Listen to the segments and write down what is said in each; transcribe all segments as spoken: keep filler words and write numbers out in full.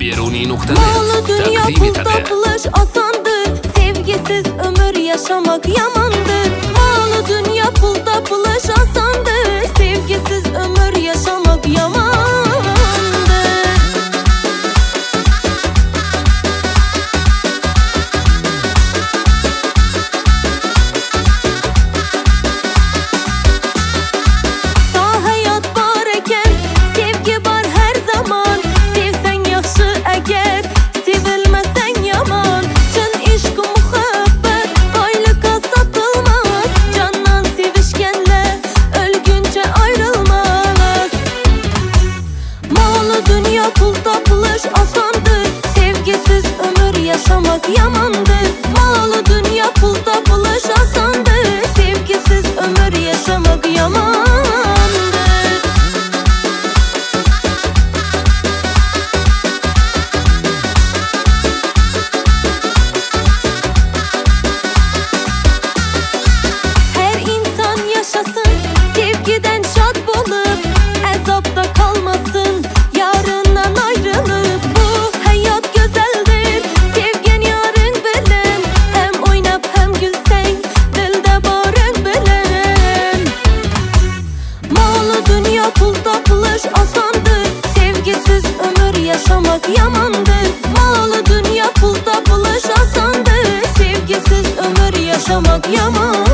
Beruni nokta Malı net dünya takdim pul etadi. tapılış asandır, sevgisiz ömür yaşamak yamandır. Malı dünya pul tapılış asandır, sevgisiz ömür yaşamak yamandır. Daha hayat var eken, sevgi var her zaman. Sevsen yaxşı eğer, sevilmesen yaman. Çın işq muhabbet, aylığa satılmaz. Candan sevişkenle ölgünce ayrılmaz. Malı dünya pul tapılış asandır, sevgisiz ömür yaşamak yamandır. Malı dünya pul tapılış asandır, sevgisiz ömür yaşamak yamandır. Her insan yaşasın, sevgiden şad bulup, azapta kalmasın, yarından ayrılıp. Bu hayat güzeldir, sevgen yarın bilen. Hem oynap hem gülsen, dilde barın bilen. Malı dünya pul tapılış asandır, sevgisiz ömür yaşamak yamandır. Malı dünya pul tapılış asandır, sevgisiz ömür yaşamak yamandır.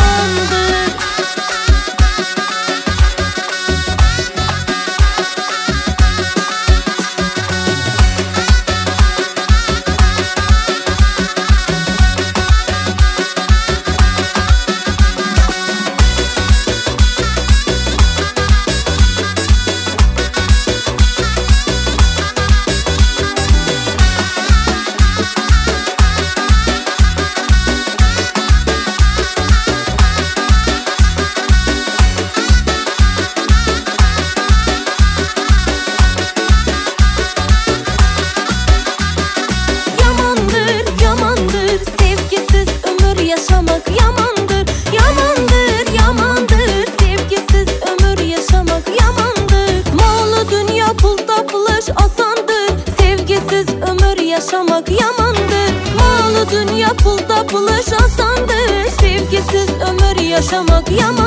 Yamandır, yamandır, sevgisiz ömür yaşamak yamandır. Yamandır, yamandır, sevgisiz ömür yaşamak yamandır. Malı dünya pul tapılış asandır, sevgisiz ömür yaşamak yamandır. Malı dünya pul tapılış asandır, sevgisiz ömür yaşamak yamandır.